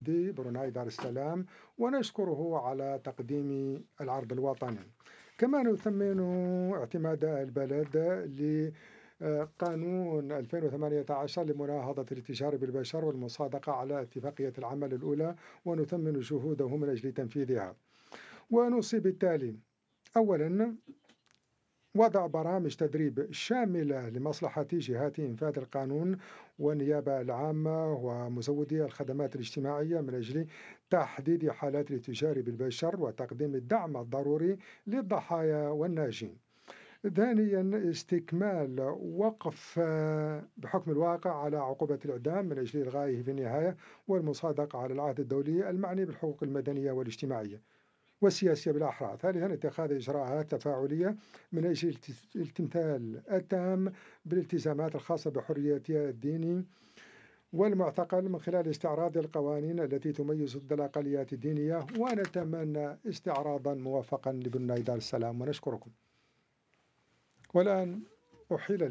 مفدي بروناي دار السلام، ونشكره على تقديم العرض الوطني. كما نثمن اعتماد البلد قانون 2018 لمناهضة الاتجار بالبشر والمصادقة على اتفاقية العمل الأولى، ونثمن جهوده من أجل تنفيذها. ونوصي بالتالي: أولا، وضع برامج تدريب شاملة لمصلحة جهات إنفاذ القانون والنيابة العامة ومزودي الخدمات الاجتماعية من أجل تحديد حالات الاتجار بالبشر وتقديم الدعم الضروري للضحايا والناجين. ثانيا، استكمال وقف بحكم الواقع على عقوبة الإعدام من أجل إلغائه في النهاية، والمصادقة على العهد الدولي المعني بالحقوق المدنية والاجتماعية والسياسية بالأحرى. ثالثا، اتخاذ إجراءات تفاعلية من أجل الامتثال التام بالالتزامات الخاصة بحرية الدين والمعتقل من خلال استعراض القوانين التي تميز ضد الأقليات الدينية. ونتمنى استعراضا موفقا لبناي دار السلام، ونشكركم. والآن أحيل